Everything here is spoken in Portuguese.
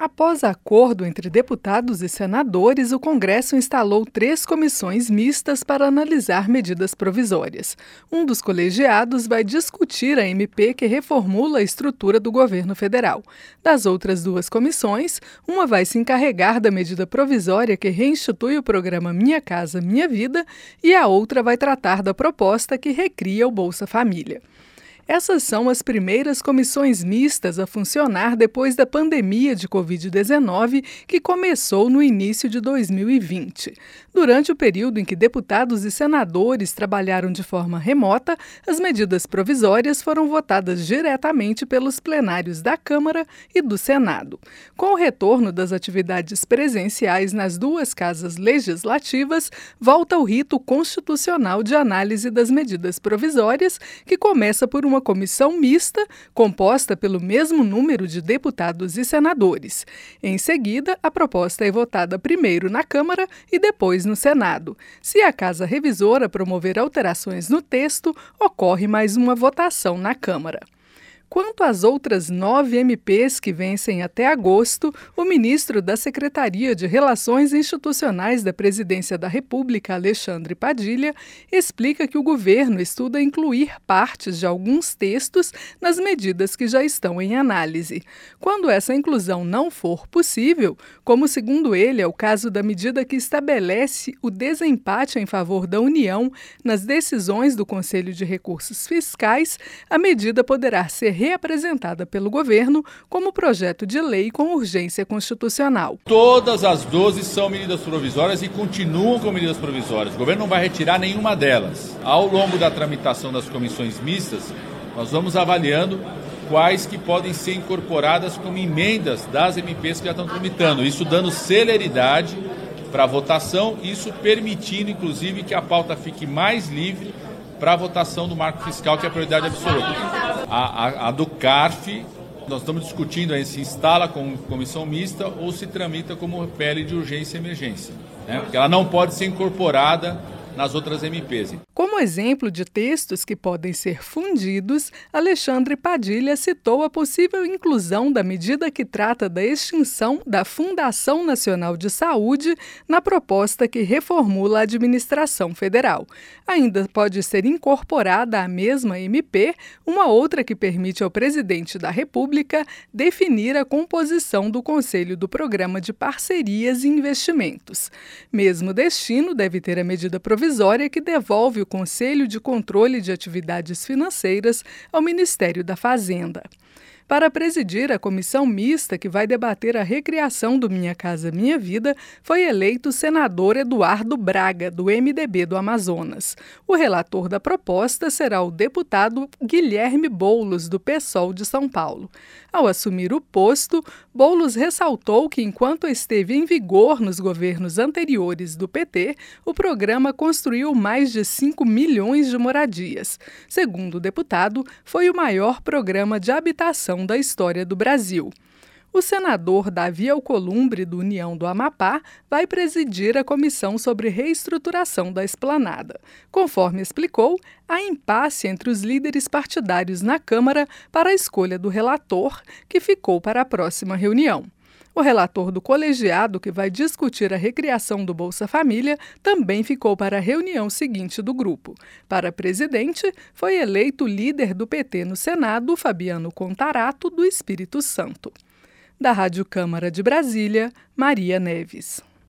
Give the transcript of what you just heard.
Após acordo entre deputados e senadores, o Congresso instalou 3 comissões mistas para analisar medidas provisórias. Um dos colegiados vai discutir a MP que reformula a estrutura do governo federal. Das outras 2 comissões, uma vai se encarregar da medida provisória que reinstitui o programa Minha Casa Minha Vida e a outra vai tratar da proposta que recria o Bolsa Família. Essas são as primeiras comissões mistas a funcionar depois da pandemia de Covid-19, que começou no início de 2020. Durante o período em que deputados e senadores trabalharam de forma remota, as medidas provisórias foram votadas diretamente pelos plenários da Câmara e do Senado. Com o retorno das atividades presenciais nas 2 casas legislativas, volta o rito constitucional de análise das medidas provisórias, que começa por uma comissão mista, composta pelo mesmo número de deputados e senadores. Em seguida, a proposta é votada primeiro na Câmara e depois no Senado. Se a Casa Revisora promover alterações no texto, ocorre mais uma votação na Câmara. Quanto às outras 9 MPs que vencem até agosto, o ministro da Secretaria de Relações Institucionais da Presidência da República, Alexandre Padilha, explica que o governo estuda incluir partes de alguns textos nas medidas que já estão em análise. Quando essa inclusão não for possível, como segundo ele é o caso da medida que estabelece o desempate em favor da União nas decisões do Conselho de Recursos Fiscais, a medida poderá ser reapresentada pelo governo como projeto de lei com urgência constitucional. Todas as 12 são medidas provisórias e continuam com medidas provisórias. O governo não vai retirar nenhuma delas. Ao longo da tramitação das comissões mistas, nós vamos avaliando quais que podem ser incorporadas como emendas das MPs que já estão tramitando. Isso dando celeridade para a votação, isso permitindo, inclusive, que a pauta fique mais livre para a votação do marco fiscal, que é a prioridade absoluta. A do CARF, nós estamos discutindo aí se instala como comissão mista ou se tramita como PL de urgência e emergência, né? Porque ela não pode ser incorporada nas outras MPs. Como exemplo de textos que podem ser fundidos, Alexandre Padilha citou a possível inclusão da medida que trata da extinção da Fundação Nacional de Saúde na proposta que reformula a administração federal. Ainda pode ser incorporada à mesma MP uma outra que permite ao presidente da República definir a composição do Conselho do Programa de Parcerias e Investimentos. Mesmo destino deve ter a medida provisória que devolve o Conselho de Controle de Atividades Financeiras ao Ministério da Fazenda. Para presidir a comissão mista que vai debater a recriação do Minha Casa Minha Vida, foi eleito o senador Eduardo Braga, do MDB do Amazonas. O relator da proposta será o deputado Guilherme Boulos, do PSOL de São Paulo. Ao assumir o posto, Boulos ressaltou que, enquanto esteve em vigor nos governos anteriores do PT, o programa construiu mais de 5 milhões de moradias. Segundo o deputado, foi o maior programa de habitação da história do Brasil. O senador Davi Alcolumbre, do União do Amapá, vai presidir a comissão sobre reestruturação da Esplanada. Conforme explicou, há impasse entre os líderes partidários na Câmara para a escolha do relator, que ficou para a próxima reunião. O relator do colegiado, que vai discutir a recriação do Bolsa Família, também ficou para a reunião seguinte do grupo. Para presidente, foi eleito o líder do PT no Senado, Fabiano Contarato, do Espírito Santo. Da Rádio Câmara de Brasília, Maria Neves.